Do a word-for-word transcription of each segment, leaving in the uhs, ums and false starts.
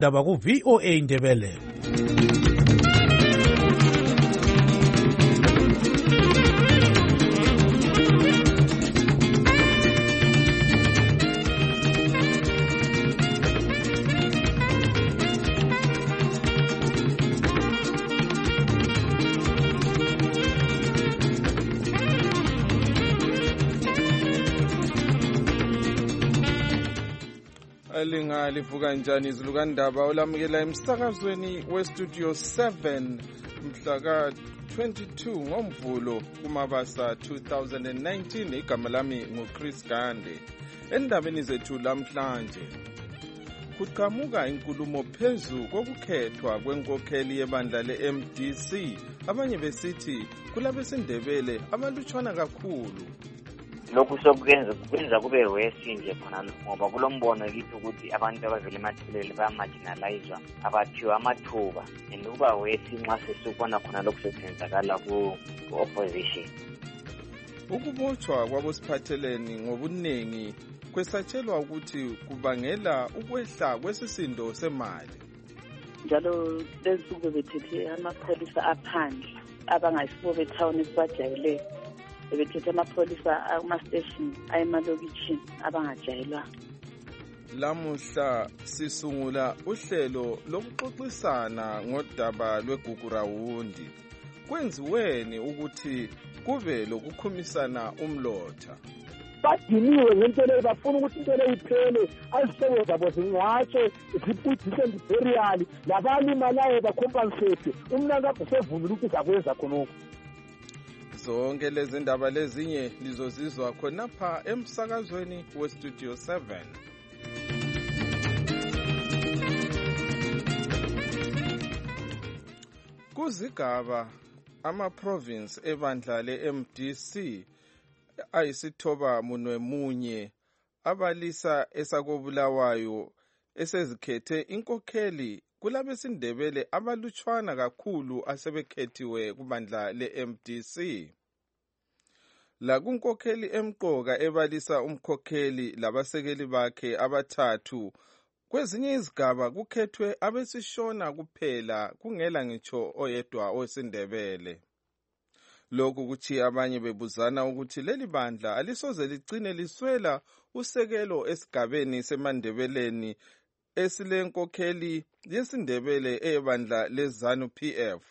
Daba ku V O A Indebele. Linga livuka njani izulu kandaba olamukela emsakazweni westudio seven mhlaka twenty-two ngoMvulo kuMabasa two thousand nineteen. Igama lami nguChris Gande. Endabeni zethu lamhlanje kuqhamuka inkulumo phezu kokukhethwa kwenkokheli yebandla le-M D C. Abanye besithi kulabesindebele abalutshwana kakhulu. Lokhu sokwenza kwenza kube worse nje khona ngoba kulombono kithi ukuthi abantu abavela emathilele bayamarginalizwa abathiwa amathuba and kuba worse nxa sesibona khona lokhu sekwenzakala ku-opposition. Ukubotshwa kwabosiphatheleni ngobuningi kwesatshelwa ukuthi kubangela ukwehla kwesisindo semali. Njalo lezinsuku bethethe amapholisa aphandle abangayisibo bethawuni esibajayele. Bethethe amapholisa ama-station ayemalokitshini abangajayelwa. Lamuhla sisungula uhlelo lokuxoxisana ngodaba lweGugurawundi. Kwenziweni ukuthi kube lokukhumisana umlotha. Badiniwe ngento leyo bafuna ukuthi into leyo iphele azisebenza zabo zingatshe zibudise imperial labalimalayo bacompensate umnakabho sevunula ukuthi zakwenza khonokho. Zonke lezi ndaba lezinye lizozizwa khonapha emsakazweni westudio seven. Kuzigaba ama-province ebandla le-M D C ayisithoba munwe munye abalisa esakobulawayo esezikhethe inkokheli kulabesindebele abalutshwana kakhulu asebekhethiwe kubandla le-M D C. La kunkokheli emqoka ebalisa umkhokheli labasekeli bakhe abathathu. Kwezinye izigaba kukhethwe abesishona kuphela kungela ngitsho oyedwa owesindebele. Lokhu kuthi abanye bebuzana ukuthi leli bandla alisoze ligcine liswela usekelo esigabeni semandebeleni esilenkokheli yesindebele eyebandla leZanu P F.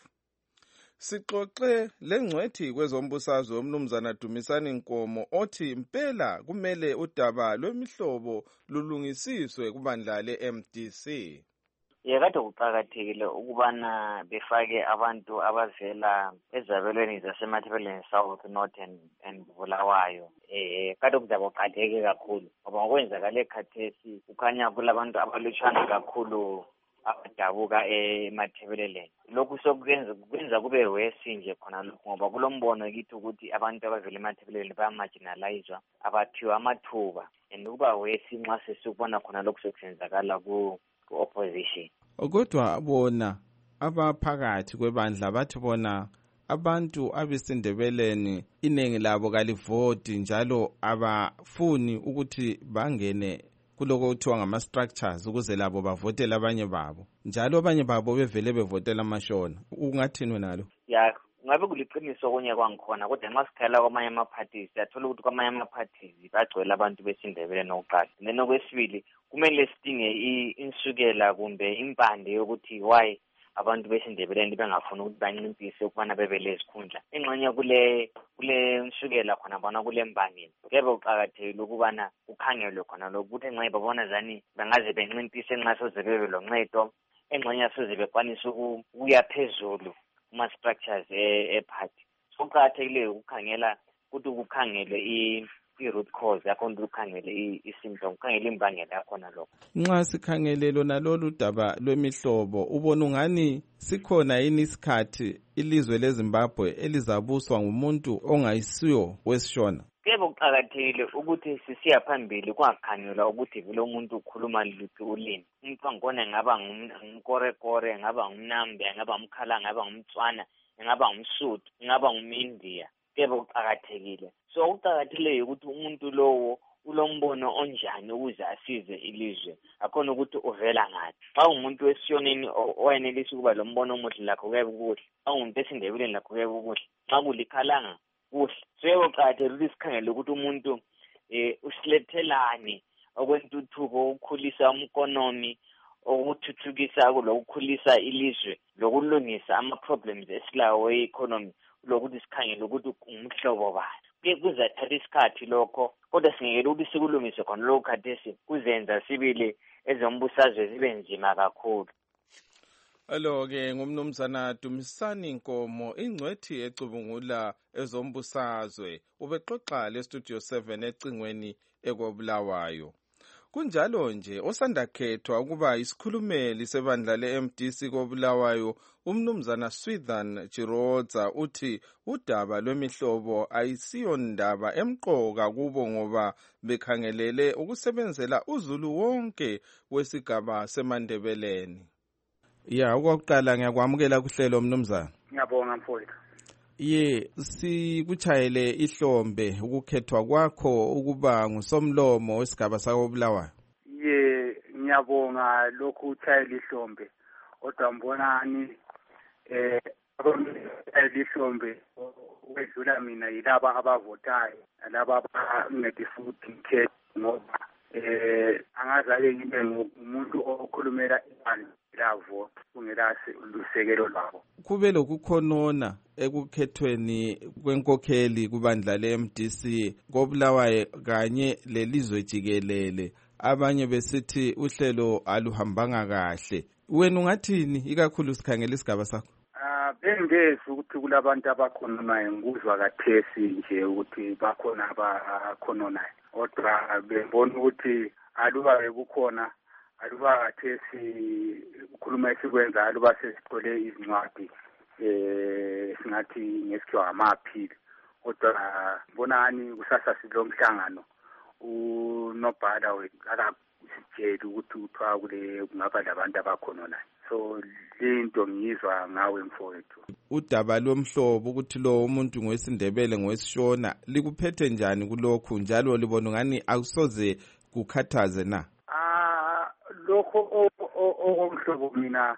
Sixoxe lengcwethi kwezombusazwe umnumzana Dumisani Nkomo othi impela kumele udaba lwemihlobo lulungisiswe kubandla le-M D C. Yekade kuqakathekile ukubana befake abantu abavela ezabelweni zasemathebeleni South, North and, and Bulawayo. Eh kade kuzabe kuqakatheke kakhulu ngoba ngokwenzakale khathesi kukhanya kulabantu abalutshwana kakhulu abadabuka emathebeleleni. Lokhu sokwenza kwenza kube worse nje khona lokho ngoba kulombono kithi ukuthi abantu abavela emathebeleleni bayamarginalizwa abathiwa amathuba and kuba worse nxa sesibona khona lokhu sekwenzakala ku-opposition. Kodwa bona abaphakathi kwebandla bathi bona abantu abesindebeleni iningi labo kalivoti njalo abafuni ukuthi bangene kuloko kuthiwa ngama-structures ukuze labo bavotele abanye babo njalo abanye babo bevele bevotela amashona. Ungathini nalo? Ya ngabe kuliqiniso okunye kwangikhona kodwa nxa sikhala kwamanye ama-parties siyathola ukuthi kwamanye ama-parties bagcwele abantu besindebele nokuqala. Then okwesibili kumele sidinge insukela kumbe impande yokuthi why abantu besindebeleni bengafuni ukuthi banciphise ukubana bebe lezikhundla. Engxenye kule kule nsukela khona bona kule mbangeni. Kube kuqakathekile ukubana ukhangelwe khona lokho ukuthi engxenye babona zani bangaze benciphise nxa soze bebe loncedo. Engxenye soze bekwanisa ukuya phezulu kuma-structures e-party. So kuqakathekile ukukhangela ukuthi ukukhangelwe i-root cause yakhona ukukhangele i-symptom, ukukhangela imbangela yakhona lokho. Nxa sikhangele lona lolu daba lwemihlobo ubona ungani sikhona yini isikhathi ilizwe leZimbabwe elizabuswa ngumuntu ongayisiyo wesishona? Kube kuqakathekile ukuthi sisiya phambili kwakhangelwa ukuthi vele umuntu ukhuluma luphi ulimi. Umuntu angibona ngaba ngumkorekore, ngaba ngumnambe, ngaba ngumkhala, ngaba ngumtswana, ngaba ngumSuthu, ngaba ngumindiya. Kube kuqakathekile. So kuqakathekile ukuthi umuntu lowo ulombono onjani ukuze asize ilizwe akhona ukuthi uvela ngathi xa umuntu wesiyoneni oyenelisa ukuba lo mbono omuhle lakho kuyabe kuhle xa umuntu esindebeleni lakho kuyabe kuhle xa kulikhalanga kuhle seyoqathela ukuthi sikhangele ukuthi umuntu eh usilethelani okwentuthuko ukukhulisa umkonomi okuthuthukisa lokukhulisa ilizwe lokulungisa ama-problems esilawo e-economy lokuthi sikhangele ukuthi umhlobo bani kuye kuzathatha isikhathi lokho kodwa singekele ukuthi sikulungise khona lokho khathesi kuzenza sibili ezombusazwe zibe nzima kakhulu. Alo-ke ngumnumzana Dumisani Nkomo ingcwethi ecubungula ezombusazwe ubexoxa le-Studio seven ecingweni ekobulawayo. Kunjalo nje osandakhethwa ukuba isikhulumeli sebandla le-M D C kobulawayo umnumzana Swithan Chirodza uthi udaba lwemihlobo ayisiyo ndaba emqoka kubo ngoba bekhangelele ukusebenzela uzulu wonke wesigaba seMandebeleni. Ya okokuqala ngiyakwamukela kuhlelo mnumzana. Ngiyabonga mfowethu. Ye sikuchayele ihlombe ukukhethwa kwakho ukuba ngusomlomo wesigaba sakobulawayo. Ye ngiyabonga lokhu uchayela ihlombe kodwa mbonani eh abachayela ihlombe wedlula mina yilaba abavotayo laba abancedisa ukuthi ngikhethe ngoba eh angazake ngibe ngumuntu okhulumela ibandla lavo kungelase lusekelo lwabo. Kube lokukhonona ekukhethweni kwenkokheli kubandla le-M D C kobulawayo kanye lelizwe jikelele abanye besithi uhlelo aluhambanga kahle. Wena ungathini ikakhulu sikhangela isigaba sakho? Ah bengezi ukuthi kulabantu abakhononayo ngikuzwa kathesi nje ukuthi bakhona abakhononayo kodwa bembona ukuthi aluba kukhona aluba kathesi ukhuluma esikwenza aluba sesithole izincwadi eh singathi ngesikhiwa amaphili kodwa mbonani kusasa silomhlangano unobhala wekakasitshela ukuthi uthwa kule kungaba labantu abakhononayo so lento ngiyizwa ngawe mfowethu. Udaba lomhlobo ukuthi lo umuntu ngwesindebele ngwesishona likuphethe njani kulokhu njalo libona ngani akusoze kukhathaze na? Ah lokho okomhlobo mina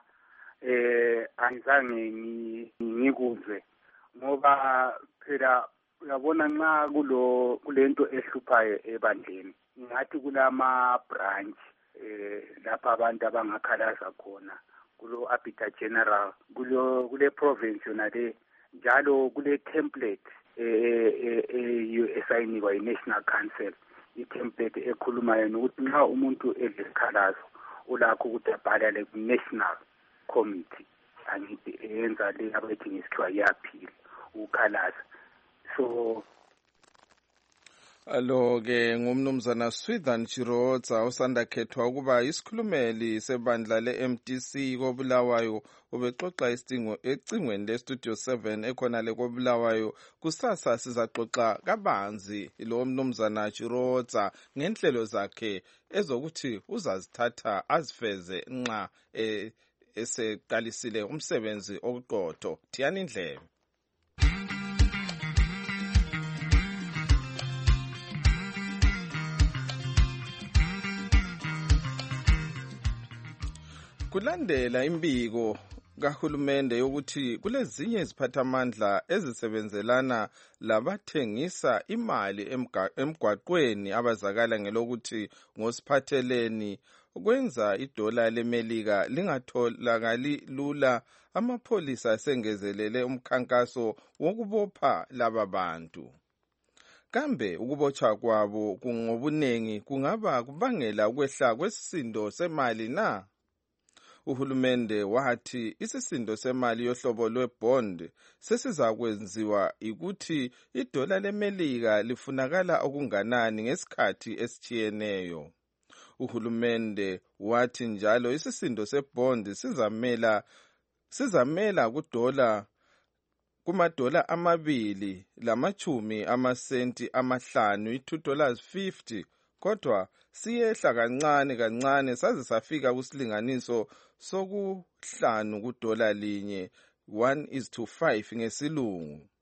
eh angizange ngikuze ngoba phela uyabona nxa kulo kulento ehluphayo ebandleni ngathi kulama branch eh lapha abantu abangakhalaza khona kulo Abita General kulo kule province yona le njalo kule template eh esayiniwa yi-National Council i-template ekhulumayo nokuthi nxa umuntu elesikhalazo ulakho ukuthi abhalele ku-National Committee angithi eyenza le abathi ngesikhiwa yi-appeal ukukhalaza so alo-ke ngumnumzana Swithan Chirodza osandakhethwa ukuba isikhulumeli sebandla le-M D C kobulawayo ubexoxa isidingo ecingweni le-Studio seven ekhona le kobulawayo. Kusasa sizaxoxa kabanzi lo mnumzana Chirodza ngenhlelo zakhe ezokuthi uzazithatha azifeze nxa eseqalisile umsebenzi okuqotho. Thiyani indlebe. Kulandela imbiko kahulumende yokuthi kulezinye iziphathamandla ezisebenzelana labathengisa imali emgwaqweni abazakala ngelokuthi ngosiphatheleni kwenza idola lemelika lingatholakali lula. Amapholisa asengezelele umkhankaso wokubopha laba bantu. Kambe ukubotshwa kwabo ngobunengi kungaba kubangela ukwehla kwesisindo semali na? Uhulumende wathi isisindo semali yohlobo lwebond sesizakwenziwa ukuthi idola lemelika lifunakala okunganani ngesikhathi esichiyeneyo. Uhulumende wathi njalo isisindo sebond sizamela sizamela kudola kumadola amabili lamachumi amasenti amahlanu i-two dollars fifty kodwa siyehla kancane kancane saze safika kusilinganiso sokuhlanu kudola linye one is to five ngesilungu.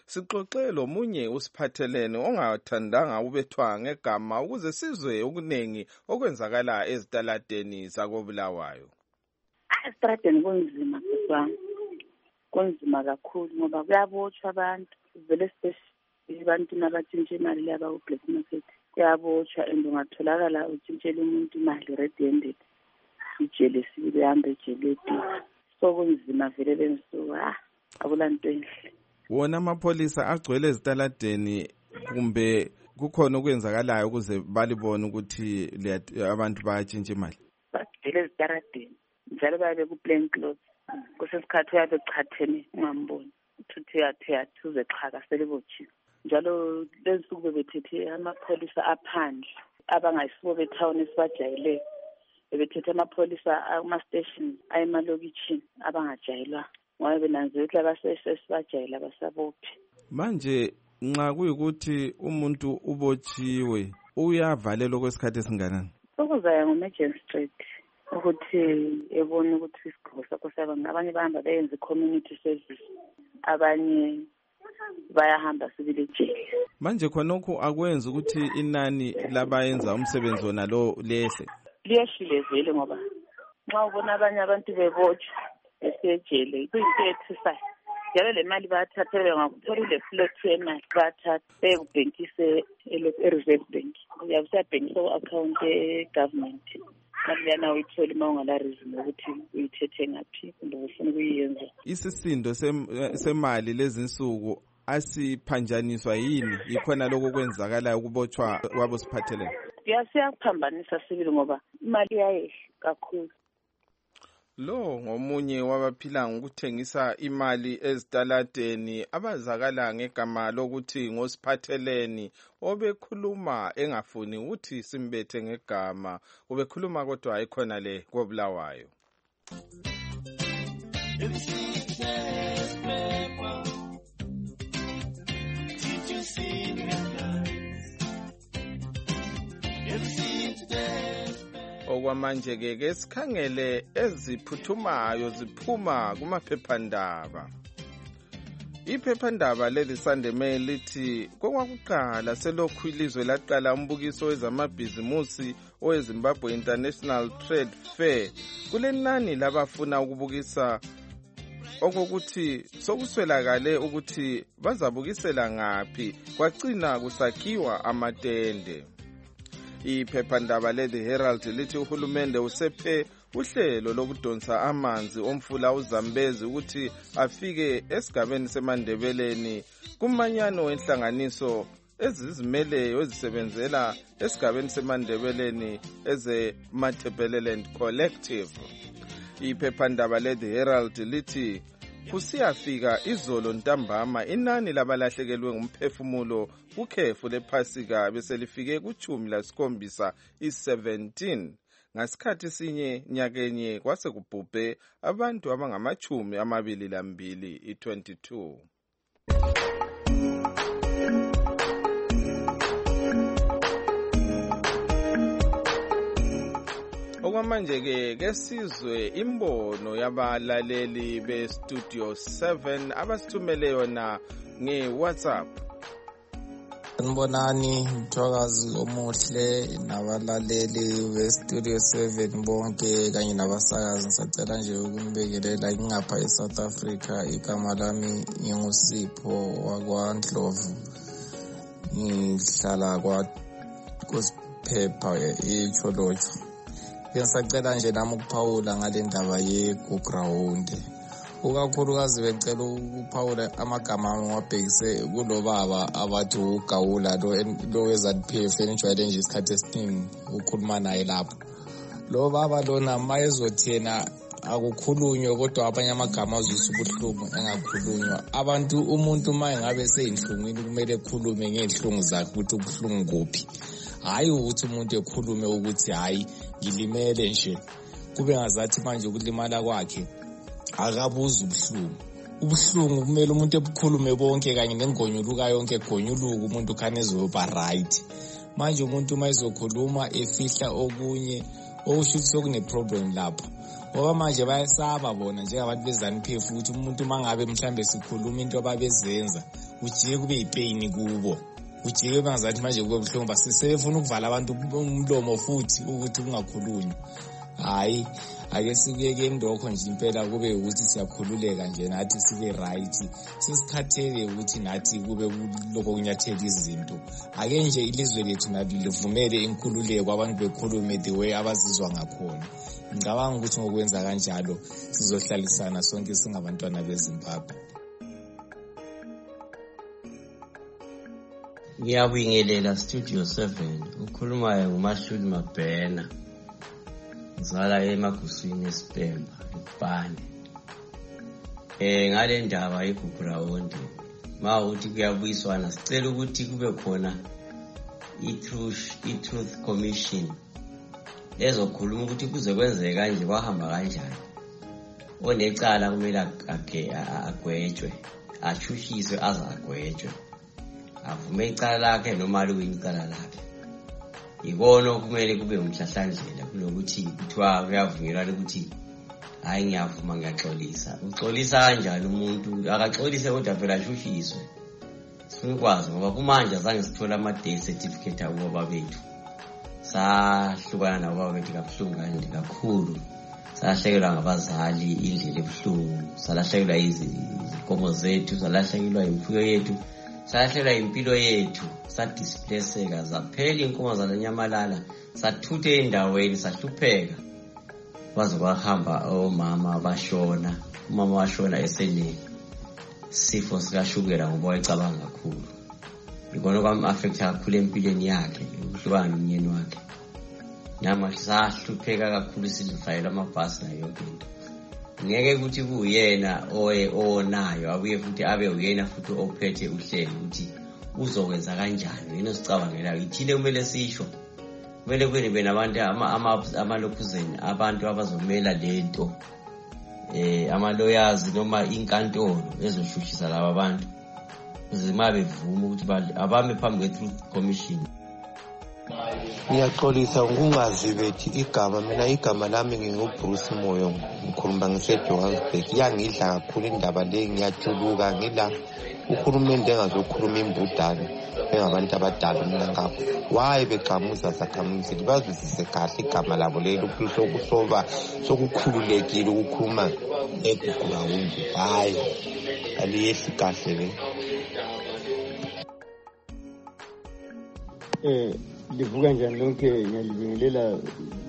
sixoxe lomunye usiphathelene ongathandanga ubethwa ngegama ukuze sizwe okuningi okwenzakala ezitaladeni zakoBulawayo. Esitradeni kunzima kodwa kunzima kakhulu ngoba kuyabotshwa abantu vele special abantu nabatshintsha imali laba ku black market kuyabotshwa and ungatholakala utshintshela umuntu imali red handed ijele sibile hambe ejele so kunzima vele bensuku ah akulanto enhle. Wona amapholisa agcwele ezitaladeni kumbe kukhona okwenzakalayo ukuze balibone ukuthi abantu bayatshintsha imali? Bagcwele ezitaladeni njalo bayabe ku plain clothes kusesikhathi uyabe chathene ungamboni uthuthe yathe yathuze xhaka selibotshiwe njalo lensuku bebethethe amapholisa aphandle abangayisibo betown esibajayele bebethethe amapholisa ama-station ayemalokitshini abangajayelwa ngoba benanzela ukuthi abasesibajayele abasabophi. Manje nxa kuyikuthi umuntu ubotshiwe uyavalelwa kwesikhathi esinganani? Ukuzaya ngo-Magistrate ukuthi ebone ukuthi isigqoko sakho sabanga abanye bahamba beyenza i-community service abanye bayahamba sibile ejele. Manje khonokho akwenza ukuthi inani labayenza umsebenzi wona lo lese liyashile vele ngoba nxa ubona abanye abantu bebotshwa esejele kuyinto ethisayo njalo le mali bayathatha bengakuthola ile float yemali bayathatha beyekubhenkise e-reserve bank uyabe usayabhenkisa ku-account e-government mali liyana uyithole uma ungala reason ukuthi uyithethe ngaphi kumbe ufuna ukuyiyenza. Isisindo semali lezi nsuku asiphanjaniswa yini yikhona lokho kwenzakalayo ukubotshwa kwabo siphathelene? Siyakuphambanisa sibili ngoba imali yayehla kakhulu. Lo ngomunye wabaphila ngokuthengisa imali ezitaladeni abazakala ngegama lokuthi ngosiphatheleni obekhuluma engafuni ukuthi simbethe ngegama obekhuluma kodwa ayikhona le koBulawayo. Okwamanje ke ke sikhangele eziphuthumayo ziphuma kumaphephandaba. Iphephandaba leli Sunday Mail lithi kokwakuqala selokhu ilizwe laqala umbukiso wezamabhizimusi oweZimbabwe International Trade Fair kulenani labafuna ukubukisa okokuthi sokuswelakale ukuthi bazabukisela ngaphi kwagcina kusakhiwa amatende. Iphephandaba le-The Herald lithi uhulumende usephe uhlelo lokudonsa amanzi omfula uZambezi ukuthi afike esigabeni seMandebeleni kumanyano wenhlanganiso ezizimeleyo ezisebenzela esigabeni seMandebeleni eze Matabeleland Collective. Iphephandaba le-The Herald lithi kusiyafika izolo ntambama inani labalahlekelwe ngumphefumulo kukhefu lephasika beselifike kuchumi lasikhombisa i-seventeen ngasikhathi sinye nyakenye kwase kubhubhe abantu abangamachumi amabili lambili i-twenty-two. Okwamanje ke kesizwe imbono yabalaleli be Studio seven abasithumele yona nge-WhatsApp. Ngibonani Mthwakazi omuhle nabalaleli be Studio seven bonke kanye nabasakazi ngisacela nje ukungibekelela ngingapha eSouth Africa igama lami ngingusipho wakwaNdlovu ngihlala kwa Kusphepha eCholocho. Ngisacela nje nami ukuphawula ngale ndaba yeGoground. Ukakhulukazi becela ukuphawula amagama ami wabhekise kulobaba abathi uGawula lo weZANU-P F enijwayele nje isikhathi esiningi ukhuluma naye lapho. Lo baba lona mayezothi yena akukhulunywe kodwa abanye amagama azwisa ubuhlungu engakhulunywa. Abantu umuntu uma engabe seyinhlungwini kumele ekhulume ngezinhlungu zakhe ukuthi ubuhlungu kuphi. Hayi ukuthi umuntu ekhulume ukuthi hayi ngilimele nje kube ngazathi manje ukulimala kwakhe akabuza ubuhlungu. Ubuhlungu kumele umuntu ebukhulume bonke kanye nengonyuluka yonke egonyuluka umuntu khane ezoba right. Manje umuntu mayizokhuluma efihla okunye okusho ukuthi sokune problem lapho. Ngoba manje bayasaba bona njengabantu beZANU-P F ukuthi umuntu mangabe mhlambe sikhuluma into ababezenza kujike kube yipain kubo, kujike bangazathi manje kube buhlungu basebefuna ukuvala abantu umlomo futhi ukuthi kungakhulunywa. Hayi, ake sikuyeke indokho nje impela kube ukuthi siyakhululeka nje nathi sibe right, sesikhatheke ukuthi nathi kube lokho kunyathela izinto. Ake nje ilizwe lethu nalo livumele inkululeko abantu bekhulume the way abazizwa ngakhona. Ngicabanga ukuthi ngokwenza kanjalo sizohlalisana sonke singabantwana beZimbabwe. Ngiyabingelela Studio seven, ukhulumayo nguMashuli Mabhena. Ngizala emaguswini eSpemba, eBhane. Eh ngale ndaba yeGugurawundi, mawuthi kuyabuyiswana, sicela ukuthi kube khona i-Truth i-Truth Commission ezokhuluma ukuthi kuze kwenzeke kanje kwahamba kanjani. Onecala kumele ake agwetshwe, ashushiswe aze agwetshwe. Avume icala lakhe noma liwini icala lakhe. Ikona kumele kube umhlahlandlela kunokuthi kuthiwa kuyavunyelwa ukuthi hayi ngiyavuma ngiyaxolisa. Uxolisa kanjani umuntu? Akaxolise kodwa phela ashushiswe. Sifuna ukwazi ngoba kumanje azange sithola ama-death certificate abo babethu. Sahlukana nabo babethu kabuhlungu kanje kakhulu. Salahlekelwa ngabazali indlela ebuhlungu, salahlekelwa izikomo zethu, salahlekelwa imfuyo yethu, salahlekelwa impilo yethu, sadisplaceka, zaphela inkomo zalanyamalala, sathuthe endaweni, sahlupheka. Kwaze kwahamba omama abashona, umama washona esene sifo sikashukela ngoba wayecabanga kakhulu. Ikona kwam-affecta kakhulu empilweni yakhe, ukuhlukana nomyeni wakhe. Nama sahlupheka kakhulu sizofayela amabhasi nayo yonke into. Ngeke ukuthi kuyena oye onayo abuye futhi abe uyena futhi ophethe uhlelo ukuthi uzokwenza kanjani. Yena sicabangela ithile kumele sisho. Kumele kube benabantu ama amalokhuzeni abantu abazomela lento. Eh ama lawyers noma inkantolo ezoshushisa laba bantu. Uzima bevuma ukuthi abame phambi kwe-Truth Commission. Ngiyaxolisa ukungazi bethi igama, mina igama lami nginguBruce Moyo, ngikhuluma ngiseJohannesburg. Yangidla kakhulu indaba le, ngiyajuluka ngila uhulumende engazokhuluma imbudane bengabantu abadala. Mina ngapho waye beqhamuza sakhamuzi libazwisise kahle igama labo lelo sokusoba sokukhululekile ukukhuluma eGugurawundi. Hayi aliyehli kahle le. Eh livuka njani lonke, ngiyalibingelela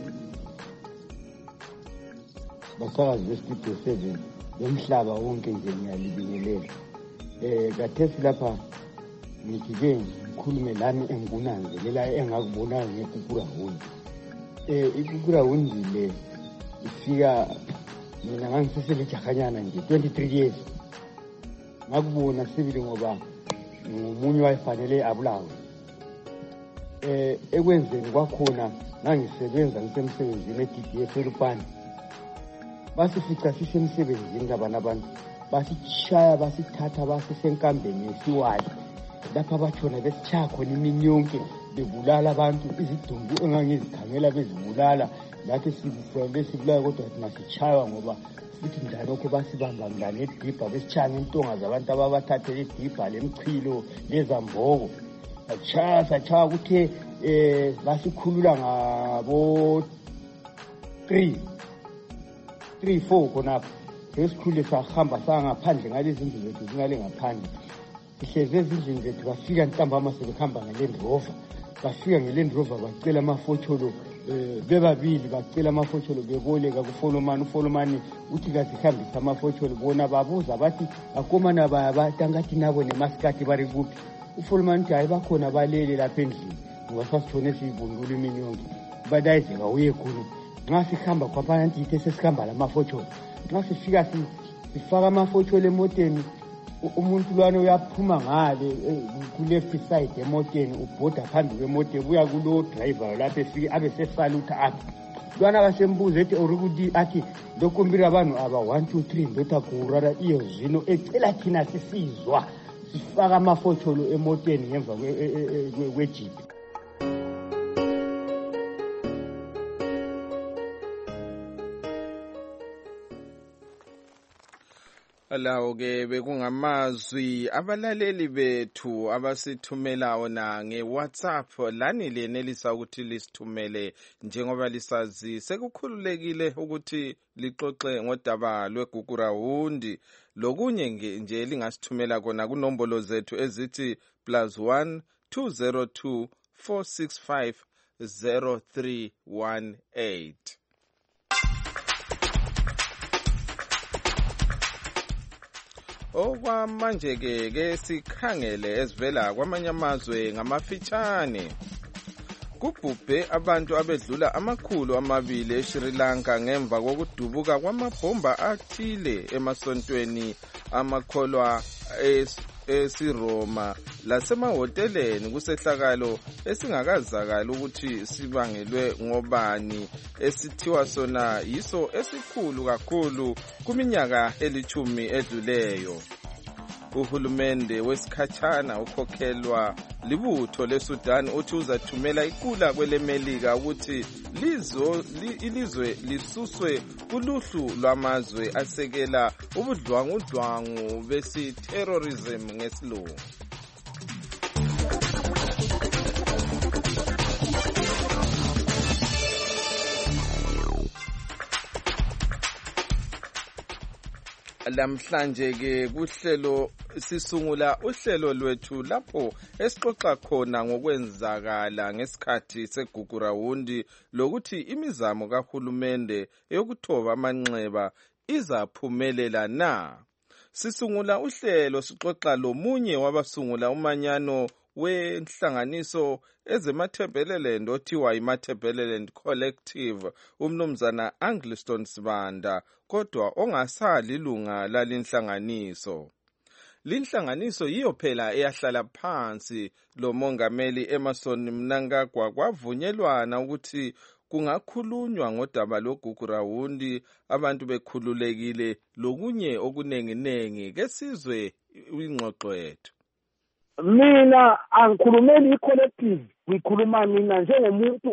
basakazi beStudio seven yomhlaba wonke nje, ngiyalibingelela. Eh kathesi lapha ngijike ngikhulume lami engunanzelela engakubona ngeGugurawundi. Eh iGugurawundi le ifika mina ngangiseselijakanyana nje twenty-three years. Ngakubona sibili ngoba ngumunye wayefanele abulawe. Eh ekwenzeni kwakhona ngangisebenza ngisemsebenzini e-D D F eLupane. Basifica sisemsebenzini labana abantu, basishaya basithatha basisenkambeni yesiwali lapha bathona besichaya khona imini yonke bebulala abantu, izidumbu engangizikhangela bezibulala. Lathi sibufele sibulala kodwa thina sichaywa ngoba sithi ndalokho basibamba ngane edibha besichaya intonga zabantu ababathathele edibha lemchilo lezamboko. Achaya sachaya ukuthi eh basikhulula ngabo three three four khona esikhule sahamba sangaphandle ngalezi izindlu zethu zingale ngaphandle. Sihleze ezindlini zethu bafika ntambama sebehamba ngeLand Rover, bafika ngeLand Rover bacela amafotholo eh bebabili bacela amafotholo beboleka kuFolomani. uFolomani uthi kazihambisa amafotholo, bona babuza bathi akomana bayabatangathi nabo nemaskati bari kuphi. uFolomani uthi hayi bakhona balele lapha endlini ngoba sasithone siyibundula imini yonke. Badayizeka uye khona nxa sihamba kwabantu ithe sesihamba lamafotholo. Nxa sifika sifaka amafotholo emoteni, umuntu lwana uyaphuma ngale ku left side emoteni, ubhoda phambi kwemoto ebuya kulo driver lapha efike abe sesalutha apha. Lwana basembuza ethi orukudi athi lokumbira abantu aba one two three ndota kurara iyo zino ecela thina sisizwa sifaka amafotholo emoteni ngemva kwejipi. Lawo ke bekungamazwi abalaleli bethu abasithumela wona nge-WhatsApp lani lenelisa ukuthi lisithumele njengoba lisazi sekukhululekile ukuthi lixoxe ngodaba lweGugurawundi lokunye nje lingasithumela kona kunombolo zethu ezithi plus one two zero two four six five zero three one eight. Okwamanje ke ke sikhangele esivela kwamanye amazwe ngamafitshane. Kubhubhe abantu abedlula amakhulu amabili eSri Lanka ngemva kokudubuka kwamabhomba athile emasontweni amakholwa esiRoma lasemahoteleni kusehlakalo esingakazakala ukuthi sibangelwe ngobani esithiwa sona yiso esikhulu kakhulu kuminyaka elithumi edluleyo. Uhulumende wesikhatshana ukhokhelwa libutho leSudan uthi uzathumela iqula kwelemelika ukuthi lizo ilizwe lisuswe kuluhlu lwamazwe asekela ubudlwangudlwangu besi-terrorism ngesilungu. Lamhlanje ke kuhlelo sisungula uhlelo lwethu lapho esixoxa khona ngokwenzakala ngesikhathi segugurawundi lokuthi imizamo kahulumende yokuthoba amanxeba izaphumelela na. Sisungula uhlelo sixoxa lomunye wabasungula umanyano wenhlanganiso ezemathebeleland othiwa imathebeleland collective umnumzana Angliston Sibanda kodwa ongasali ilunga lalinhlanganiso. Linhlanganiso yiyo phela eyahlala phansi lo mongameli Emmerson Mnangagwa kwavunyelwana ukuthi kungakhulunywa ngodaba loGugurawundi abantu bekhululekile lokunye okunenginengi kesizwe ingxoxo yethu. Mina angikhulumeli icollective ngikhuluma mina njengomuntu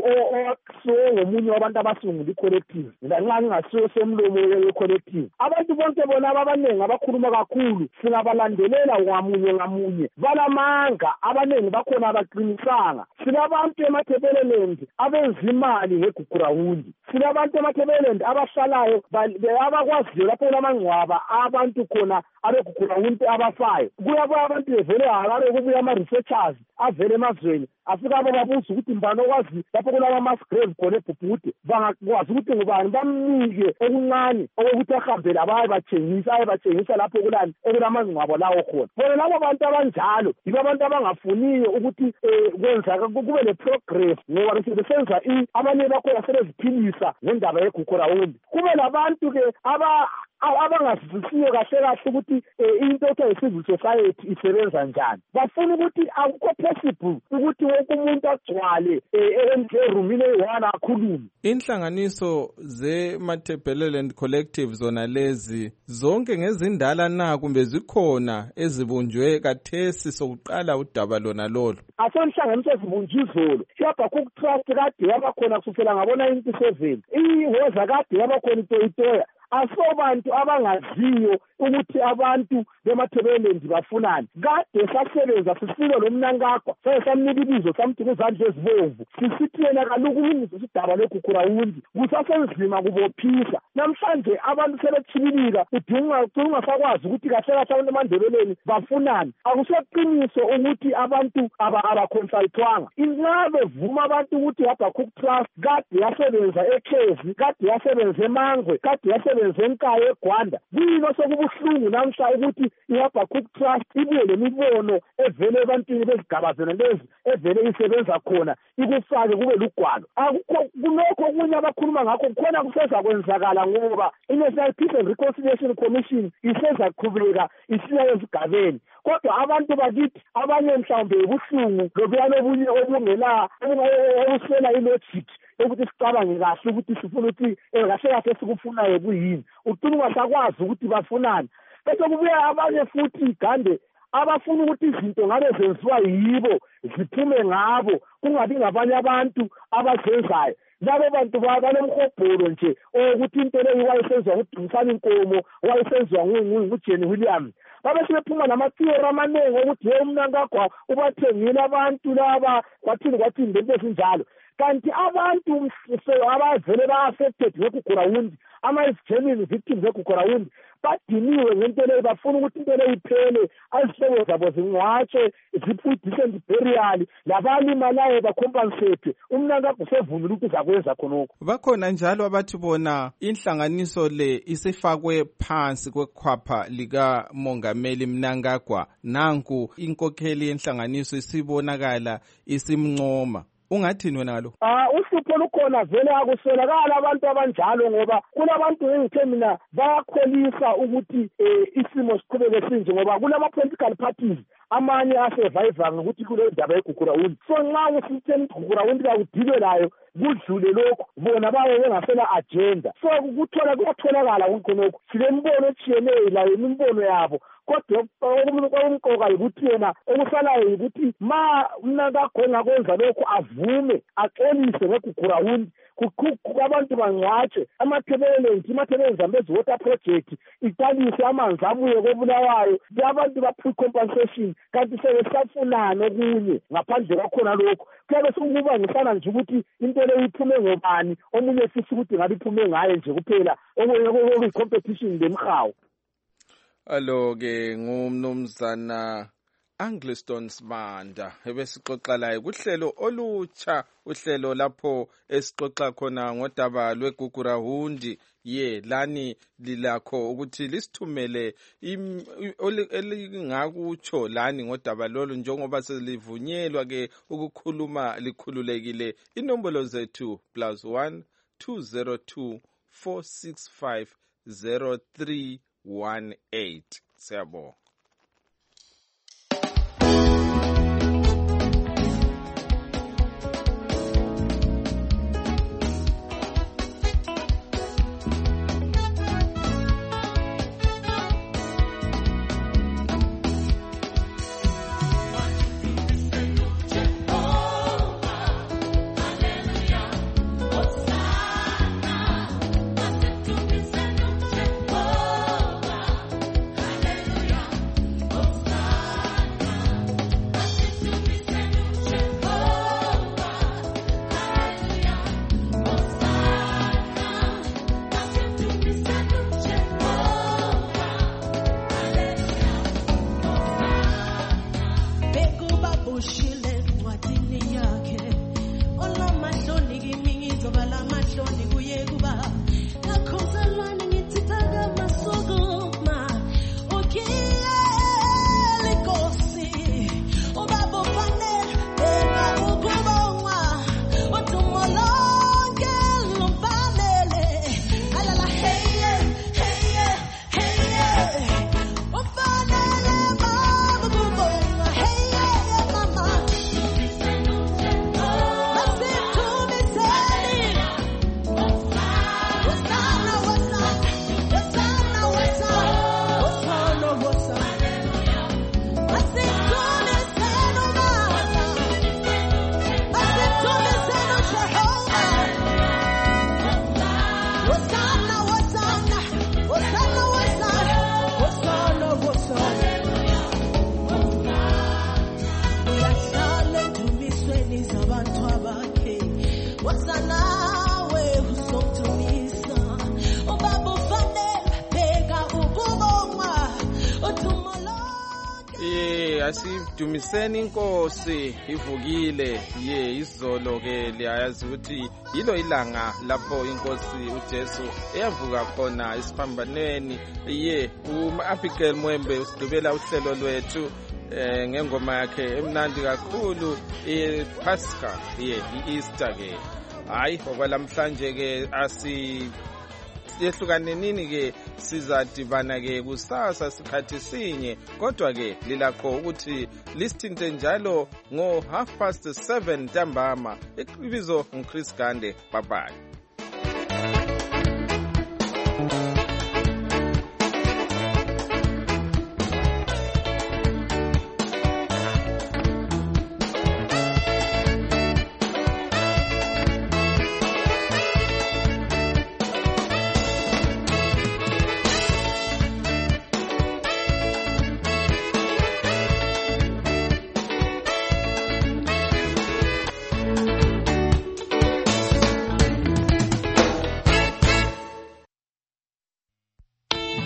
owomunye wabantu abasungula icollective nxa ngingasiyo semlomo wecollective. Abantu bonke bona abanengi abakhuluma kakhulu singabalandelela ngamunye ngamunye balamanga abanengi bakhona abaqinisanga. Silabantu emathebeleland abenza imali ngeGugurawundi, silabantu emathebeleland abahlalayo abakwaziyo lapho kulamangcwaba abantu khona abeGugurawundi abafayo. Kuyabuya abantu bevele Harare kubuya ama-researchers avele emazweni afika babuza ukuthi mbani okwazi lapho kulama-mass grave khona eBhubhude bangakwazi ukuthi ngubani bamnike okuncane okokuthi ahambele abaye bathengisa aye bathengisa lapho kulani okulamangcwabo lawo khona. Bona labo bantu abanjalo yibo abantu abangafuniyo ukuthi kwenzaka kube le-progress ngoba besenza abanye bakhona sebeziphilisa ngendaba yeGugurawundi. Kube labantu-ke aba abangazwisisiyo kahle kahle ukuthi into ethiwa yi-civil society isebenza njani. Bafuna ukuthi akukho possible ukuthi wonke umuntu agcwale erumini eyi-one akhulume. Inhlanganiso ze-Mathebeleland collective zona lezi zonke ngezindala na kumbe zikhona ezibunjwe kathesi sokuqala udaba lona lolo? Asonhlanganiso ezibunjwe izolo. iHabakkuk Trust kade yabakhona kusukela ngabo nineteen ninety-seven. iHoza kade yabakhona iToyitoya. Asobantu abangaziyo ukuthi abantu bemathebeleland bafunani. Kade sasebenza sisilo lo Mnangagwa sasamnika ibizo samthi kuzandla ezibomvu sisithi yena kaloku ulungisa isidaba leGugurawundi kusasenzima kubophisa. Namhlanje abantu sebethibilika udinga ungasakwazi ukuthi kahle kahle abantu eMandebeleni bafunani. Akuseqiniso ukuthi abantu abaconsultwanga. Ingabe vuma abantu ukuthi iHabakkuk Trust kade yasebenza eKhezi, kade yasebenza eMangwe, kade yasebenza eNkayi eGwanda. Kuyino sokubuhlungu namhla ukuthi iHabakkuk Trust ibuye lemibono evele ebantwini bezigaba zona lezi evele isebenza khona ikufake kube lugwalo. Akukho kulokho okunye abakhuluma ngakho khona kuseza kwenzakala ngoba iNational Peace and Reconciliation Commission iseza qhubeka isiya ezigabeni. Kodwa abantu bakithi abanye mhlawumbe ubuhlungu lobuyalo obunye obungela obusela ilogic ukuthi sicabange kahle ukuthi sifuna ukuthi kahle kahle sikufunayo kuyini. Ucina ungasakwazi ukuthi bafunani. Bese kubuya abanye futhi igande abafuna ukuthi izinto ngabe zenziwa yibo ziphume ngabo kungabi ngabanye abantu abazenzayo. Labo bantu banomhobholo nje ukuthi into leyo wayesenziwa nguDumisani Nkomo, wayesenziwa nguJenny Williams. Babe sebephuma nama-theory amaningi ukuthi ye uMnangagwa ubathengile abantu laba kwathini kwathini lento ezinjalo. Kanti abantu abavele ba-affected ngekugrawundi, ama-German victims ngekugrawundi, badiniwe ngento leyo, bafuna ukuthi into leyo iphele, azihlobo zabo zingcwatshwe, ziphiwe decent burial, labalimalayo bacompensate. UMnangagwa usevunile ukuthi uzakwenza khonokho. Bakhona njalo abathi bona inhlanganiso le isifakwe phansi kwekhwapha lika Mongameli Mnangagwa, nanku inkokheli yenhlanganiso isibonakala isimncoma. Ungathini wena ngalo? Ah, uhlupho lukhona vele akuswelakala abantu abanjalo ngoba kulabantu engithe mina bayakholisa ukuthi isimo siqhubeke sinje ngoba kulama political parties amanye asurvive ngokuthi kule ndaba yeGugurawundi. So nxa usitheni iGugurawundi kakudilwe layo kudlule lokho bona baye bengasela agenda. So kuthola kuyatholakala khonokho silembono etshiyeneyo layo imbono yabo. Kodwa okumqoka ukuthi yena okusalayo ukuthi ma Mnangagwa ngakwenza lokho avume axolise ngeGugurawundi abantu bangcwatshe amathebelele imathebelele Zambezi water project iqalise amanzi abuye koBulawayo abantu baphiwe compensation kanti sebesafunana okunye ngaphandle kwakhona lokho. Kuyabe sekuba ngisana nje ukuthi into le iphume ngobani omunye sisi ukuthi ngabe iphume ngaye nje kuphela okwe competition lemhawu. Alo-ke ngumnumzana Angliston Sibanda ebesixoxa laye kuhlelo olutsha, uhlelo lapho esixoxa khona ngodaba lweGugurawundi. Ye lani lilakho ukuthi lisithumele elingakutsho lani ngodaba lolu njengoba selivunyelwa ke ukukhuluma likhululekile. Inombolo zethu plus one two zero two four six five zero three one eight. Siyabonga. Asidumiseni inkosi ivukile. Ye izolo ke liyazi ukuthi yilo ilanga lapho inkosi uJesu eyavuka khona esiphambanweni. Ye uAbigail Mwembe usidubela uhlelo lwethu eh ngengoma yakhe emnandi kakhulu iPascha ye iEaster ke. Hayi okwalamhlanje ke asi yehlukane nini ke sizadibana ke kusasa sikhathi sinye, kodwa ke lilakho ukuthi lisithinte njalo ngo half past seven ntambama. Ibizo nguChris Gande. Bye bye.